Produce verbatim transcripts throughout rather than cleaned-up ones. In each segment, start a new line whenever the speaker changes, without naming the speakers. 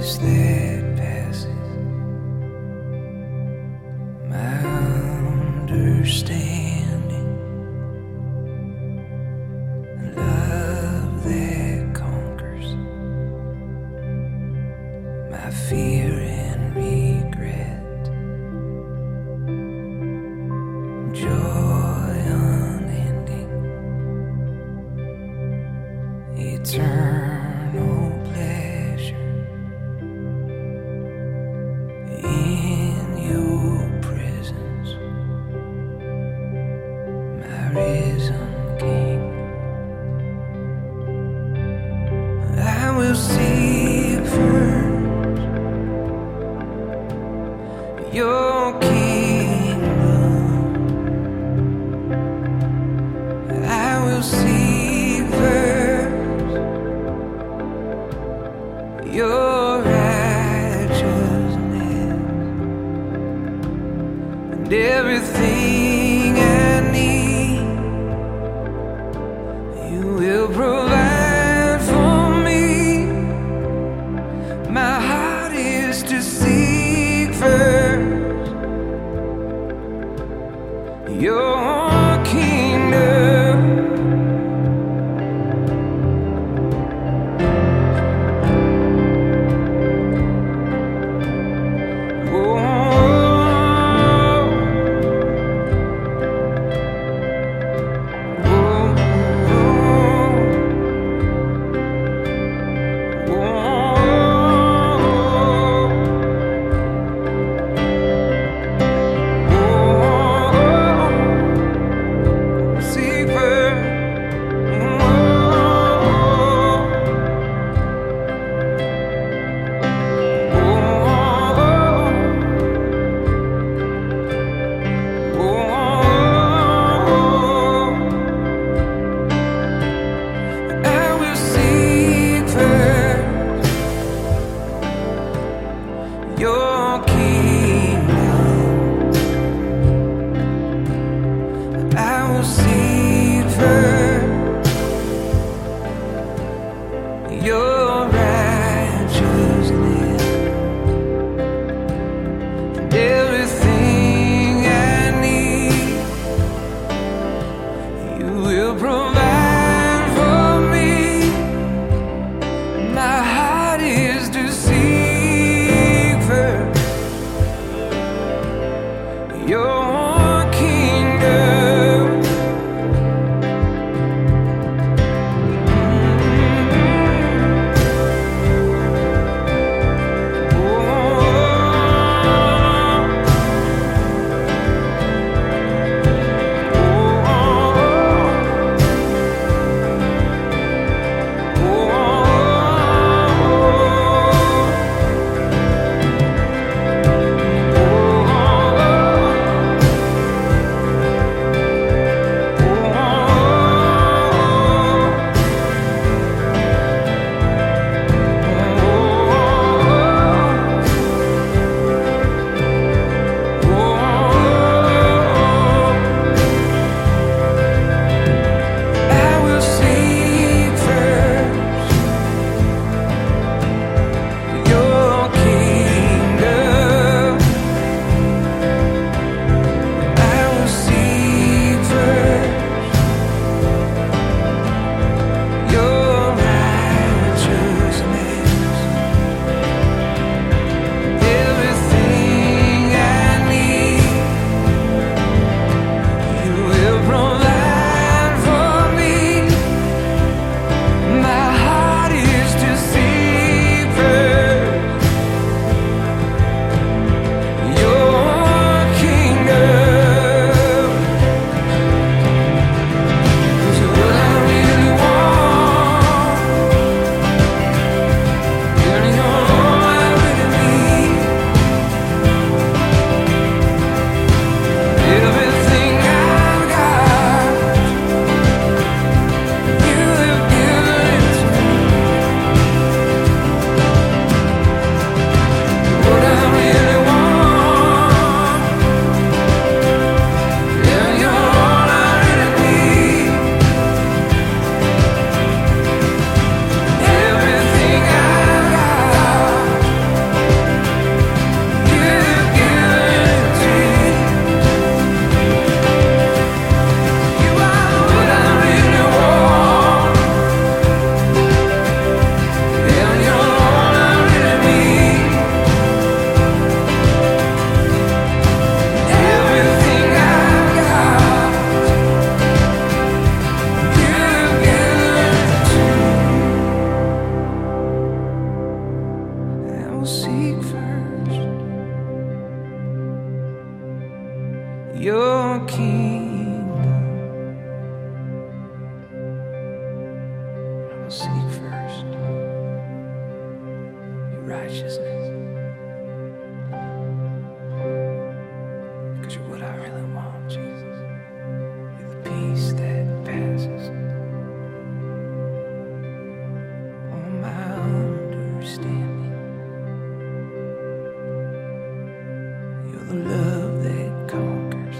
peace that passes my understanding, love that conquers my fear and regret, joy unending, eternal pleasure in your presence, my risen King. I will seek first your kingdom. I will seek first your righteousness, and everything I need you will provide for me. My heart is to seek first your kingdom. Oh, will seek first your kingdom. I will seek first your righteousness, because you're what I really want, Jesus. You're the peace that passes all my understanding. You're the love that conquers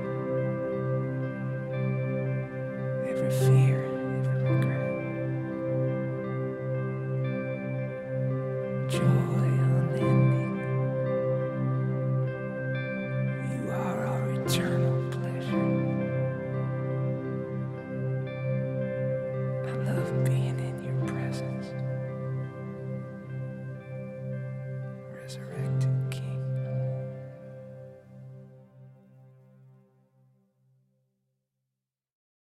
every fear, every regret. Joy unending. You are our eternal pleasure. I love being in your presence. Resurrected.